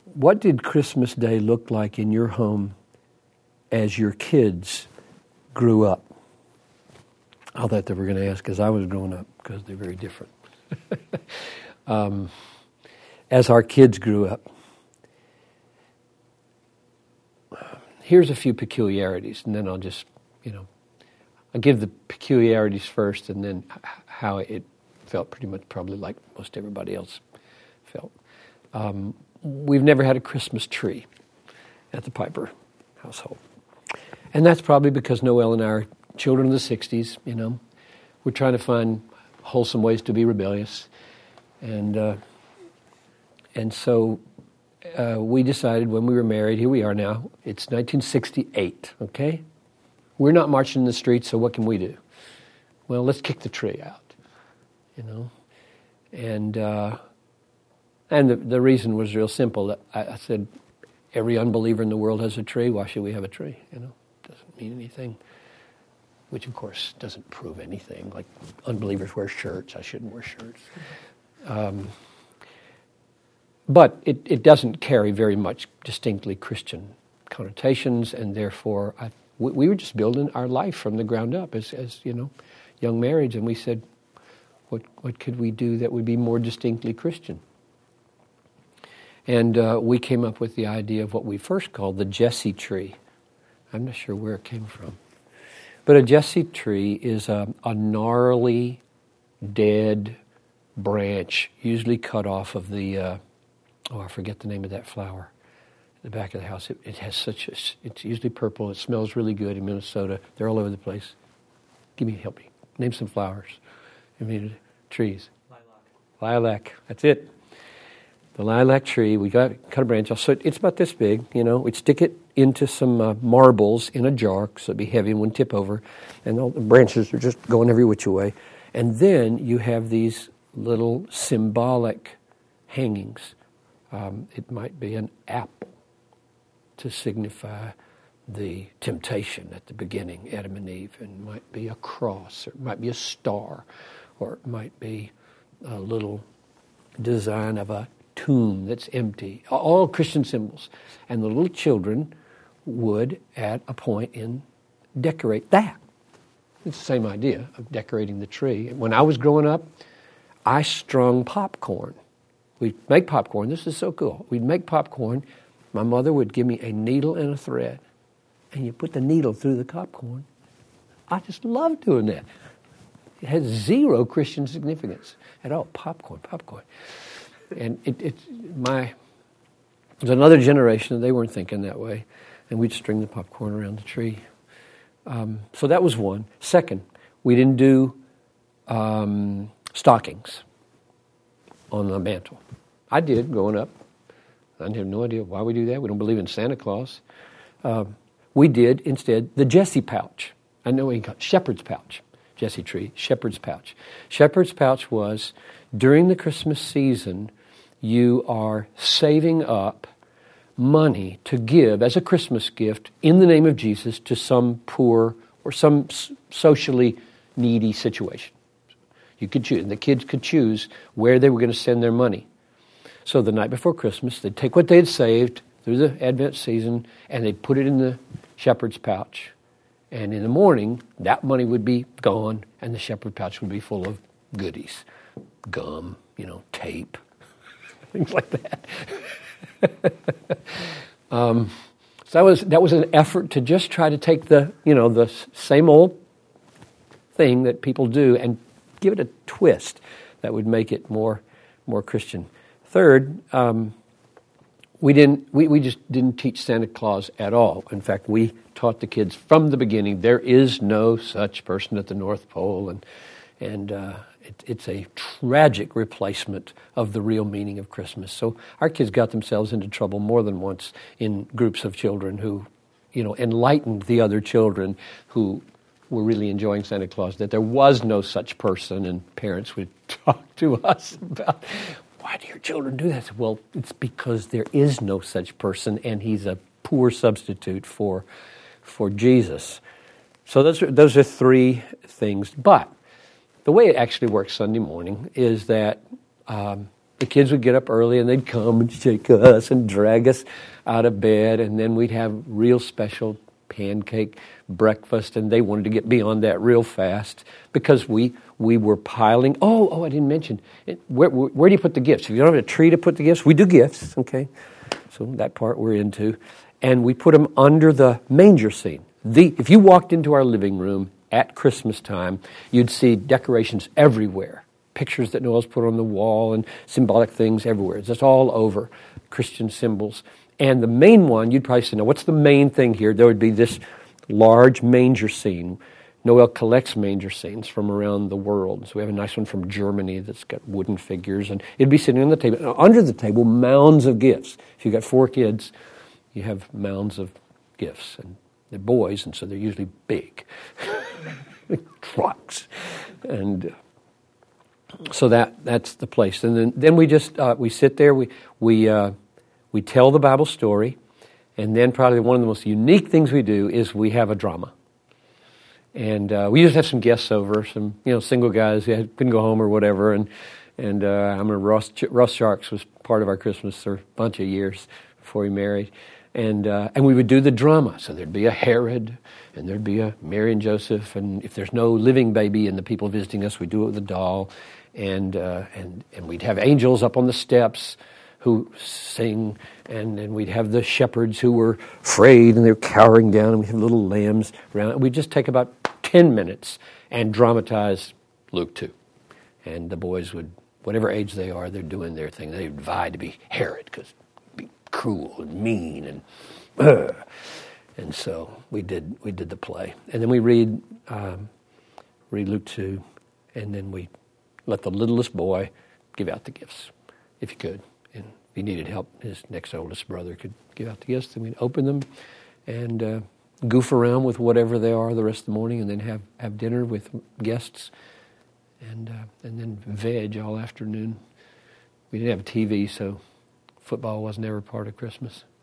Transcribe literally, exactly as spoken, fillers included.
what did Christmas Day look like in your home as your kids grew up? I thought they were going to ask as I was growing up, because they're very different. um, as our kids grew up, here's a few peculiarities, and then I'll just, you know, I'll give the peculiarities first, and then how it felt pretty much probably like most everybody else felt. Um, we've never had a Christmas tree at the Piper household. And that's probably because Noel and I are children of the sixties, you know. We're trying to find wholesome ways to be rebellious. And uh, and so uh, we decided when we were married, here we are now, it's nineteen sixty-eight, okay? We're not marching in the streets, so what can we do? Well, let's kick the tree out, you know. And uh, and the, the reason was real simple. I, I said, every unbeliever in the world has a tree. Why should we have a tree? You know, doesn't mean anything. Which, of course, doesn't prove anything. Like unbelievers wear shirts. I shouldn't wear shirts. Um, but it, it doesn't carry very much distinctly Christian connotations, and therefore I, we, we were just building our life from the ground up as, as you know, young marrieds, and we said, what what could we do that would be more distinctly Christian? And uh, we came up with the idea of what we first called the Jesse tree. I'm not sure where it came from. But a Jesse tree is a, a gnarly, dead branch, usually cut off of the, uh, oh, I forget the name of that flower, at the back of the house. It, it has such a, it's usually purple. It smells really good in Minnesota. They're all over the place. Give me, help me. Name some flowers. I mean, trees. Lilac. Lilac. That's it. The lilac tree, we got cut a branch off. So it's about this big, you know. We'd stick it into some uh, marbles in a jar, so it'd be heavy and wouldn't tip over. And all the branches are just going every which way. And then you have these little symbolic hangings. Um, it might be an apple to signify the temptation at the beginning, Adam and Eve. And it might be a cross, or it might be a star, or it might be a little design of a tomb that's empty, all Christian symbols. And the little children would, at a point in, decorate that. It's the same idea of decorating the tree. When I was growing up, I strung popcorn. We'd make popcorn. This is so cool. We'd make popcorn. My mother would give me a needle and a thread. And you put the needle through the popcorn. I just loved doing that. It has zero Christian significance at all. Popcorn, popcorn. And it, it, my, there's another generation, they weren't thinking that way, and we'd string the popcorn around the tree. Um, so that was one. Second, we didn't do um, stockings on the mantle. I did growing up. I have no idea why we do that. We don't believe in Santa Claus. Um, we did instead the Jesse pouch. I know we got shepherd's pouch. Jesse tree, shepherd's pouch. Shepherd's pouch was, during the Christmas season, you are saving up money to give as a Christmas gift in the name of Jesus to some poor or some socially needy situation. You could choose, and the kids could choose where they were going to send their money. So the night before Christmas, they'd take what they had saved through the Advent season, and they'd put it in the shepherd's pouch. And in the morning, that money would be gone, and the shepherd pouch would be full of goodies. Gum, you know, tape, things like that. um, so that was that was an effort to just try to take the, you know, the same old thing that people do and give it a twist that would make it more more Christian. Third, um, we didn't we, we just didn't teach Santa Claus at all. In fact, we taught the kids from the beginning there is no such person at the North Pole, and and uh, it, it's a tragic replacement of the real meaning of Christmas. So our kids got themselves into trouble more than once in groups of children who, you know, enlightened the other children who were really enjoying Santa Claus, that there was no such person, and parents would talk to us about, why do your children do that? Well, it's because there is no such person, and he's a poor substitute for for Jesus. So those are, those are three things. But the way it actually works Sunday morning is that um, The kids would get up early and they'd come and shake us and drag us out of bed, and then we'd have real special pancake breakfast, and they wanted to get beyond that real fast because we we were piling. Oh, oh, I didn't mention. It, where, where, where do you put the gifts? If you don't have a tree to put the gifts, we do gifts, okay? So that part we're into. And we put them under the manger scene. The, if you walked into our living room at Christmas time, you'd see decorations everywhere. Pictures that Noel's put on the wall and symbolic things everywhere. It's just all over, Christian symbols. And the main one, you'd probably say, now what's the main thing here? There would be this large manger scene. Noel collects manger scenes from around the world. So we have a nice one from Germany that's got wooden figures, and it'd be sitting on the table. Now, under the table, mounds of gifts. If you've got four kids, you have mounds of gifts. And they're boys, and so they're usually big. Trucks. And uh, so that that's the place. And then, then we just, uh, we sit there, we, we, uh, we tell the Bible story, and then probably one of the most unique things we do is we have a drama. And uh, we usually have some guests over, some you know single guys who had, couldn't go home or whatever. And and uh, I remember Ross, Ross Sharks was part of our Christmas for a bunch of years before he married. And uh, and we would do the drama. So there'd be a Herod, and there'd be a Mary and Joseph. And if there's no living baby and the people visiting us, we do it with a doll. And uh, and and we'd have angels up on the steps who sing, and then we'd have the shepherds who were afraid and they're cowering down, and we have little lambs around. We'd just take about ten minutes and dramatize Luke two. And the boys would, whatever age they are, they're doing their thing. They would vie to be Herod, because be cruel and mean and uh, and so we did we did the play. And then we read um, read Luke two, and then we let the littlest boy give out the gifts, if he could. And if he needed help, his next oldest brother could give out the gifts. Then we'd open them and uh, goof around with whatever they are the rest of the morning, and then have, have dinner with guests, and uh, and then veg all afternoon. We didn't have a T V, so football wasn't ever part of Christmas.